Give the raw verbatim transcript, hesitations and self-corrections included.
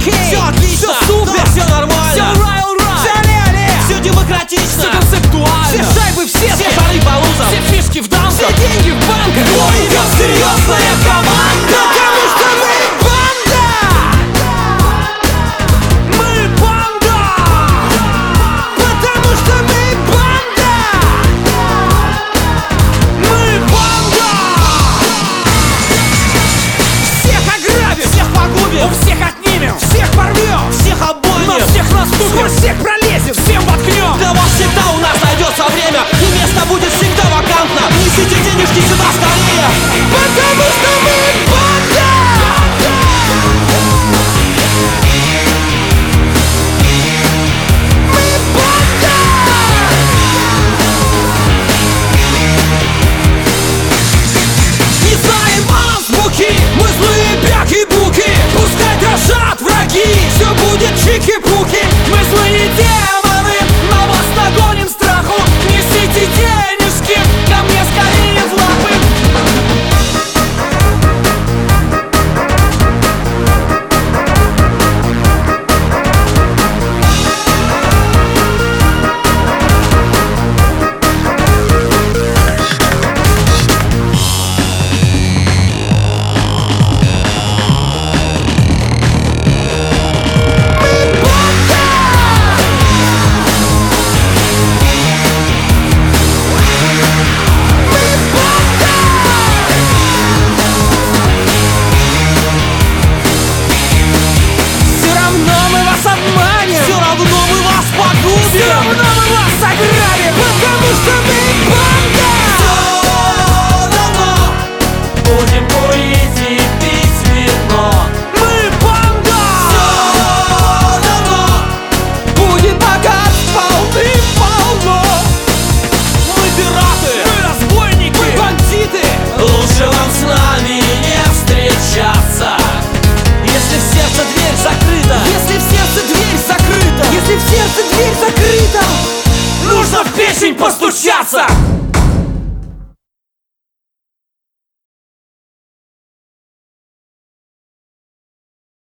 окей, все отлично, все супер, все нормально, все royal right, все ля-ля, все демократично, все концептуально, все шайбы в сетке, все шары по лузам, все фишки в дамках, все деньги в банках. ой, идет серьезная команда, потому что мы банда, мы банда, потому что мы банда, мы банда. Всех ограбим, всех погубим, У всех отнимем, всех порвем, всех обоймем, но всех наступим, сквозь всех пролезем, всем воткнем. для вас всегда у нас найдется время, и место будет всегда вакантно. Несите денежки сюда скорее, потому что мы банда. Мы банда. Не знаем азбуки, мы злые бяки-буки. Пускай дрожат враги, все будет чики-пуки. Мы злые демоны, на вас нагоним страху. Несите денежки, ко мне скорее в лапы. Все равно мы вас обманем, все равно мы вас погубим, Все равно мы вас ограбим, потому что мы банда. Все равно будем курить и пить вино. мы банда. Все равно будет богат полным-полно. Мы пираты, Мы разбойники, мы бандиты. лучше вам с нами не встречаться. Если в сердце дверь закрыта, если в сердце дверь закрыта, если в сердце дверь закрыта, Нужно в печень постучаться.